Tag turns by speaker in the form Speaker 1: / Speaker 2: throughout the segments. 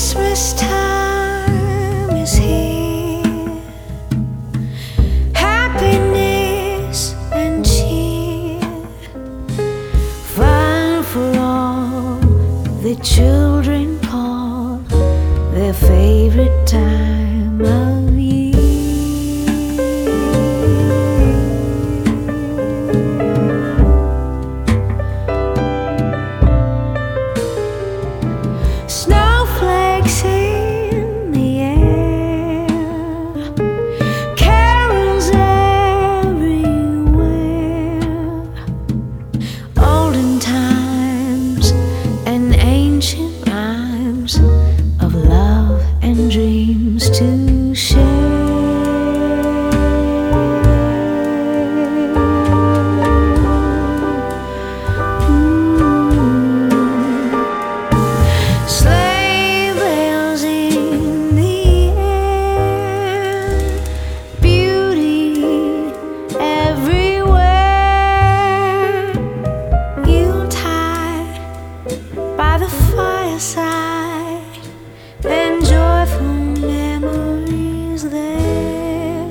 Speaker 1: Christmas time is here, happiness and cheer, fun for all the children call their favorite time of year. Snowflakes in the air, carols everywhere, olden times and ancient rhymes of love and dreams to share. Sleigh bells in the air, beauty everywhere, Yuletide by the fireside, and joyful memories there.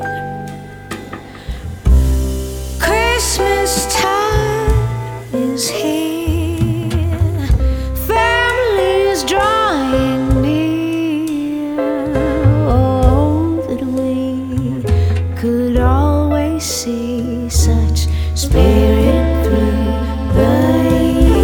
Speaker 1: Christmas time is here, families drawing near. Oh, that we could always see such spirit through the year.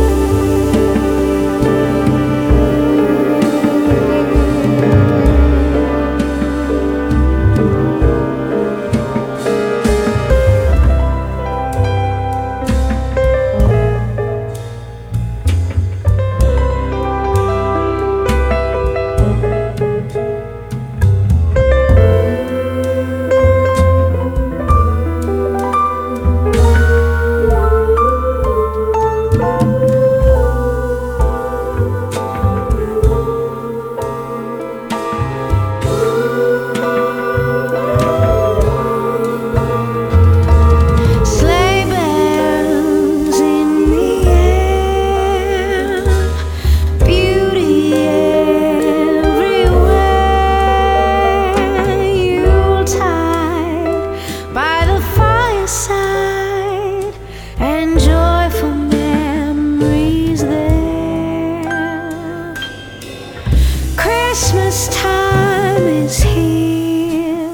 Speaker 1: Sleigh bells in the air, beauty everywhere, Yuletide by the fireside, and joyful memories there. Christmas time is here,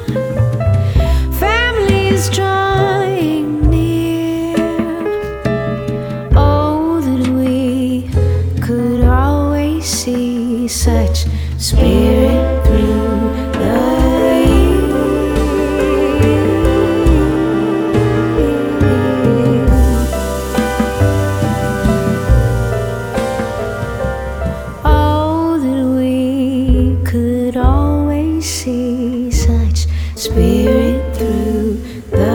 Speaker 1: families drawing near. Oh, that we could always see such spirit through the year. Oh, that we could always see such spirit through the